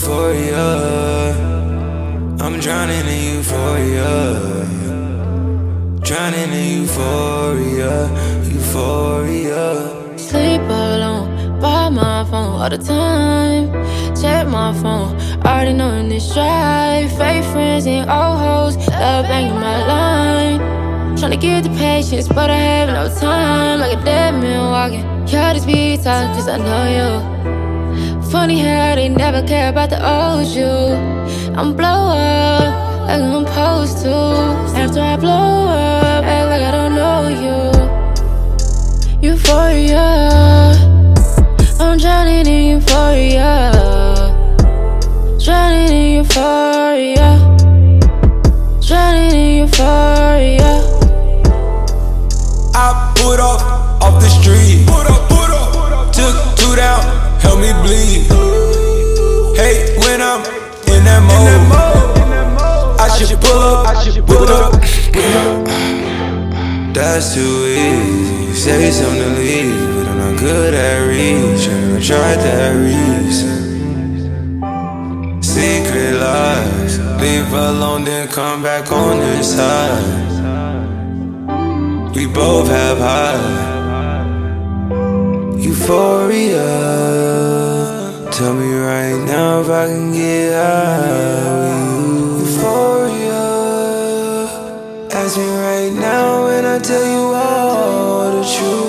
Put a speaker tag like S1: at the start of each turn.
S1: euphoria. I'm drowning in euphoria. Drowning in euphoria, euphoria.
S2: Sleep alone, by my phone all the time. Check my phone, already knowing this drive. Fake friends and old hoes, love banging my line. Tryna get the patience, but I have no time. Like a dead man walking. Y'all just be talking, cause I know you. Funny how they never care about the old you. I'm blow up, like I'm supposed to. After I blow up, act like I don't know you. Euphoria, I'm drowning in euphoria. Drowning in euphoria. Drowning in euphoria.
S1: I put off the street. Took two down, help me bleed. Hate when I'm in that mode. I should pull up, That's too easy. Say something to leave, but I'm not good at reaching. I tried that reason. Secret lies, leave alone, then come back on this side. We both have high euphoria. Tell me right now if I can get high with you. Euphoria. Ask me right now and I tell you all the truth.